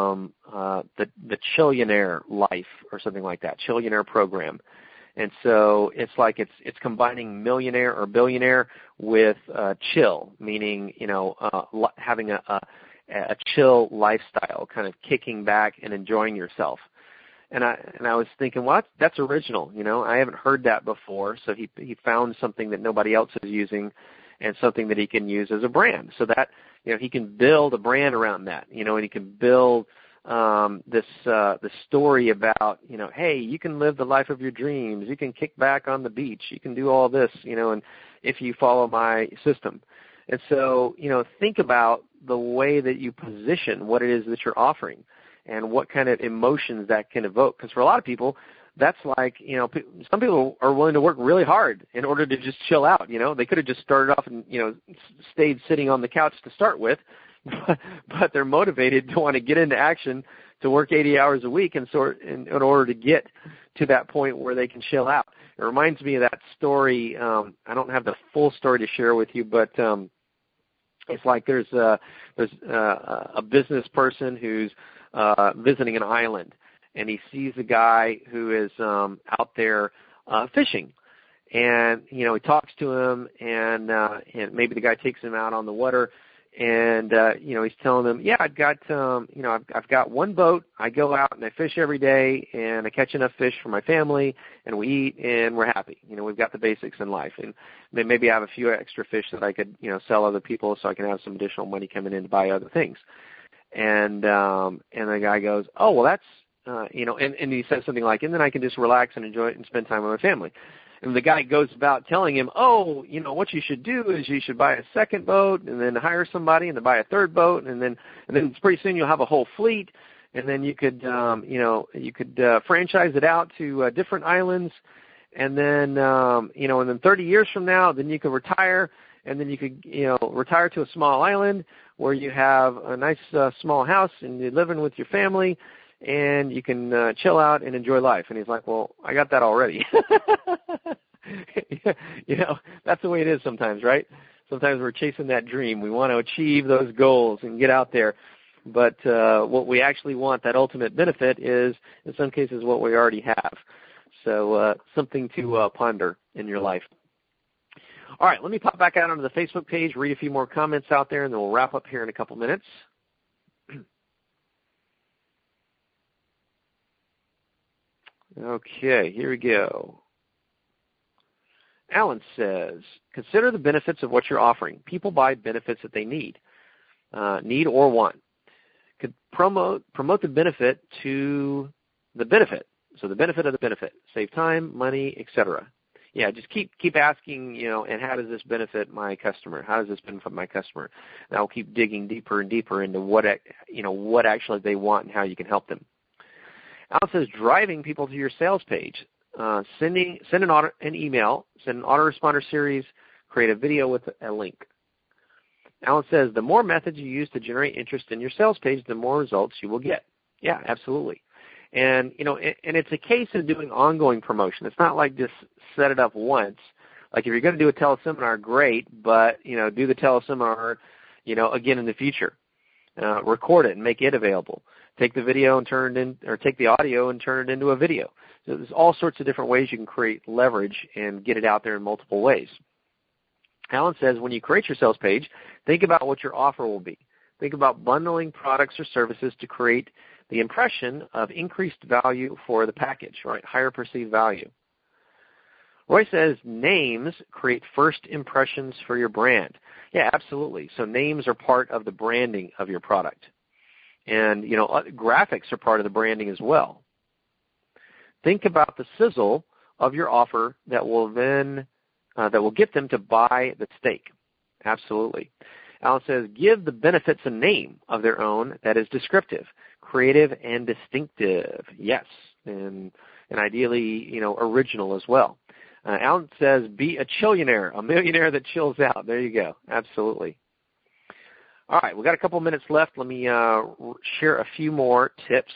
the Chillionaire Life or something like that, Chillionaire program. And so it's like it's combining millionaire or billionaire with chill, meaning having a chill lifestyle, kind of kicking back and enjoying yourself. And I was thinking, well, that's original. I haven't heard that before. So he found something that nobody else is using, and something that he can use as a brand, so that he can build a brand around that. And he can build this story about hey, you can live the life of your dreams. You can kick back on the beach. You can do all this. And if you follow my system. And so think about the way that you position what it is that you're offering, and what kind of emotions that can evoke. Because for a lot of people, that's like, some people are willing to work really hard in order to just chill out. They could have just started off and, stayed sitting on the couch to start with, but they're motivated to want to get into action to work 80 hours a week in order to get to that point where they can chill out. It reminds me of that story. I don't have the full story to share with you, but it's like there's a business person who's visiting an island, and he sees a guy who is out there fishing, and he talks to him, and maybe the guy takes him out on the water, And he's telling them, yeah, I've got one boat. I go out and I fish every day, and I catch enough fish for my family, and we eat, and we're happy. We've got the basics in life, and then maybe I have a few extra fish that I could sell other people, so I can have some additional money coming in to buy other things. And the guy goes, oh, well, that's and he says something like, and then I can just relax and enjoy it and spend time with my family. And the guy goes about telling him, oh, what you should do is you should buy a second boat and then hire somebody and then buy a third boat, and then pretty soon you'll have a whole fleet, and then you could franchise it out to different islands, and then and then 30 years from now, then you could retire, and then you could retire to a small island where you have a nice small house and you're living with your family, and you can chill out and enjoy life. And he's like, well, I got that already. That's the way it is sometimes, right? Sometimes we're chasing that dream. We want to achieve those goals and get out there. But what we actually want, that ultimate benefit, is in some cases what we already have. So something to ponder in your life. All right, let me pop back out onto the Facebook page, read a few more comments out there, and then we'll wrap up here in a couple minutes. Okay, here we go. Alan says, consider the benefits of what you're offering. People buy benefits that they need or want. Could promote the benefit to the benefit. So the benefit of the benefit. Save time, money, etc. Yeah, just keep asking, and how does this benefit my customer? How does this benefit my customer? And I'll keep digging deeper and deeper into what actually they want and how you can help them. Alan says, driving people to your sales page. Send an email, send an autoresponder series, create a video with a link. Alan says, the more methods you use to generate interest in your sales page, the more results you will get. Yeah, absolutely. And, and it's a case of doing ongoing promotion. It's not like just set it up once. Like if you're going to do a teleseminar, great, but, do the teleseminar, again in the future. Record it and make it available. Take the video and turn it in, or take the audio and turn it into a video. So there's all sorts of different ways you can create leverage and get it out there in multiple ways. Alan says, when you create your sales page, think about what your offer will be. Think about bundling products or services to create the impression of increased value for the package, right? Higher perceived value. Roy says, names create first impressions for your brand. Yeah, absolutely. So names are part of the branding of your product. And, graphics are part of the branding as well. Think about the sizzle of your offer that will get them to buy the steak. Absolutely. Alan says, give the benefits a name of their own that is descriptive, creative, and distinctive. Yes, and ideally, original as well. Alan says, be a chillionaire, a millionaire that chills out. There you go. Absolutely. All right, we've got a couple minutes left. Let me share a few more tips.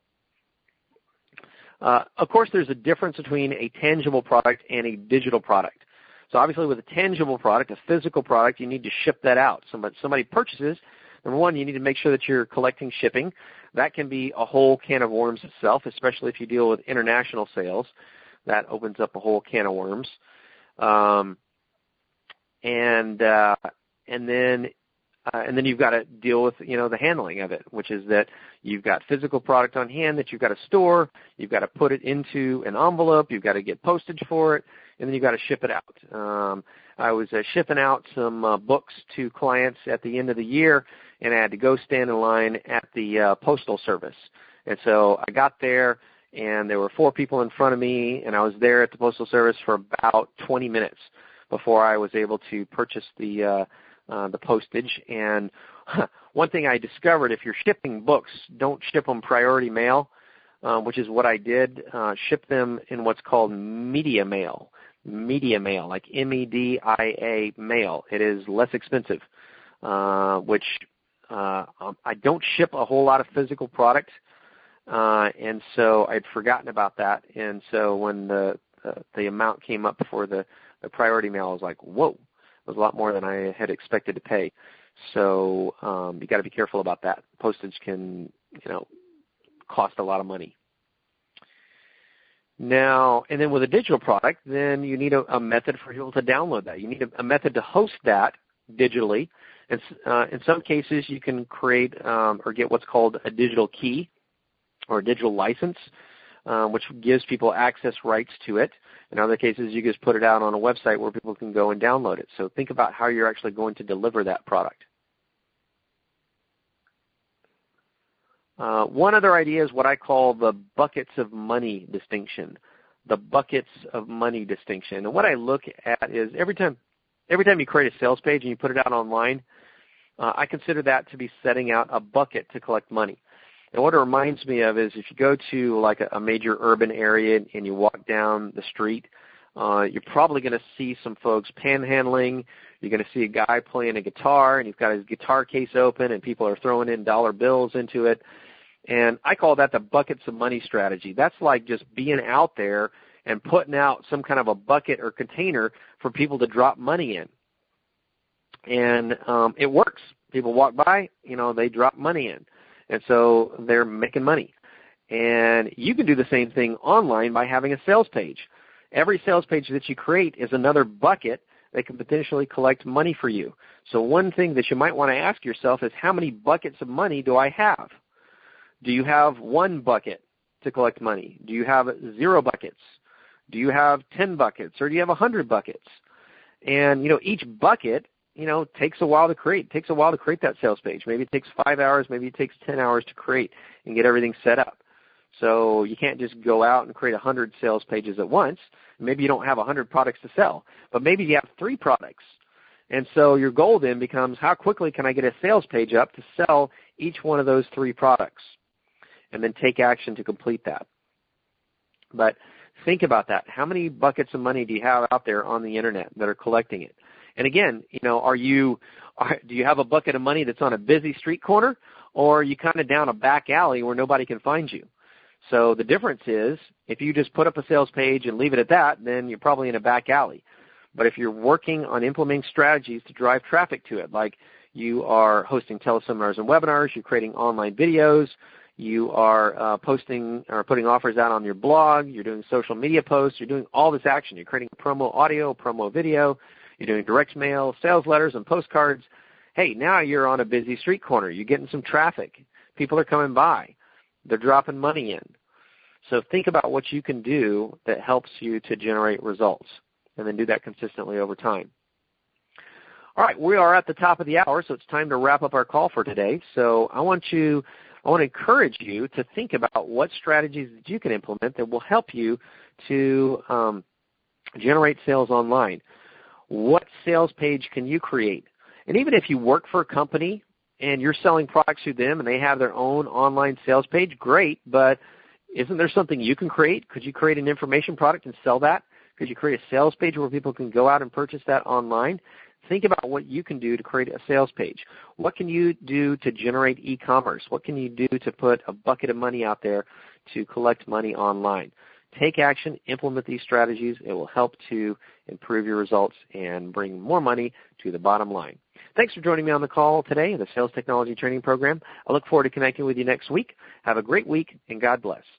Of course, there's a difference between a tangible product and a digital product. So obviously with a tangible product, a physical product, you need to ship that out. Somebody purchases, number one, you need to make sure that you're collecting shipping. That can be a whole can of worms itself, especially if you deal with international sales. That opens up a whole can of worms. And then you've got to deal with, the handling of it, which is that you've got physical product on hand that you've got to store, you've got to put it into an envelope, you've got to get postage for it, and then you've got to ship it out. I was shipping out some books to clients at the end of the year, and I had to go stand in line at the Postal Service. And so I got there, and there were 4 people in front of me, and I was there at the Postal Service for about 20 minutes before I was able to purchase the postage. And one thing I discovered, if you're shipping books, don't ship them priority mail, which is what I did. Ship them in what's called media mail, like MEDIA mail. It is less expensive, which I don't ship a whole lot of physical product, and so I'd forgotten about that. And so when the amount came up for the priority mail, I was like, whoa. It was a lot more than I had expected to pay. So you got to be careful about that. Postage can, cost a lot of money. Now, and then with a digital product, then you need a method for people to download that. You need a method to host that digitally, And in some cases, you can create or get what's called a digital key or a digital license, which gives people access rights to it. In other cases, you just put it out on a website where people can go and download it. So think about how you're actually going to deliver that product. One other idea is what I call the buckets of money distinction. The buckets of money distinction. And what I look at is every time you create a sales page and you put it out online, I consider that to be setting out a bucket to collect money. And what it reminds me of is if you go to like a major urban area and you walk down the street, you're probably going to see some folks panhandling. You're going to see a guy playing a guitar, and he's got his guitar case open, and people are throwing in dollar bills into it. And I call that the buckets of money strategy. That's like just being out there and putting out some kind of a bucket or container for people to drop money in. And it works. People walk by, they drop money in. And so they're making money. And you can do the same thing online by having a sales page. Every sales page that you create is another bucket that can potentially collect money for you. So one thing that you might want to ask yourself is, how many buckets of money do I have? Do you have one bucket to collect money? Do you have 0 buckets? Do you have 10 buckets? Or do you have 100 buckets? And, each bucket takes a while to create. It takes a while to create that sales page. Maybe it takes 5 hours. Maybe it takes 10 hours to create and get everything set up. So you can't just go out and create 100 sales pages at once. Maybe you don't have 100 products to sell, but maybe you have 3 products. And so your goal then becomes, how quickly can I get a sales page up to sell each one of those 3 products? And then take action to complete that. But think about that. How many buckets of money do you have out there on the internet that are collecting it? And again, do you have a bucket of money that's on a busy street corner, or are you kind of down a back alley where nobody can find you? So the difference is, if you just put up a sales page and leave it at that, then you're probably in a back alley. But if you're working on implementing strategies to drive traffic to it, like you are hosting teleseminars and webinars, you're creating online videos, you are posting or putting offers out on your blog, you're doing social media posts, you're doing all this action. You're creating promo audio, promo video, you're doing direct mail, sales letters, and postcards. Hey, now you're on a busy street corner. You're getting some traffic. People are coming by. They're dropping money in. So think about what you can do that helps you to generate results, and then do that consistently over time. All right, we are at the top of the hour, so it's time to wrap up our call for today. So I want to encourage you to think about what strategies that you can implement that will help you to generate sales online. What sales page can you create? And even if you work for a company and you're selling products to them and they have their own online sales page, great, but isn't there something you can create? Could you create an information product and sell that? Could you create a sales page where people can go out and purchase that online? Think about what you can do to create a sales page. What can you do to generate e-commerce? What can you do to put a bucket of money out there to collect money online? Take action, implement these strategies. It will help to improve your results and bring more money to the bottom line. Thanks for joining me on the call today in the Sales Technology Training Program. I look forward to connecting with you next week. Have a great week, and God bless.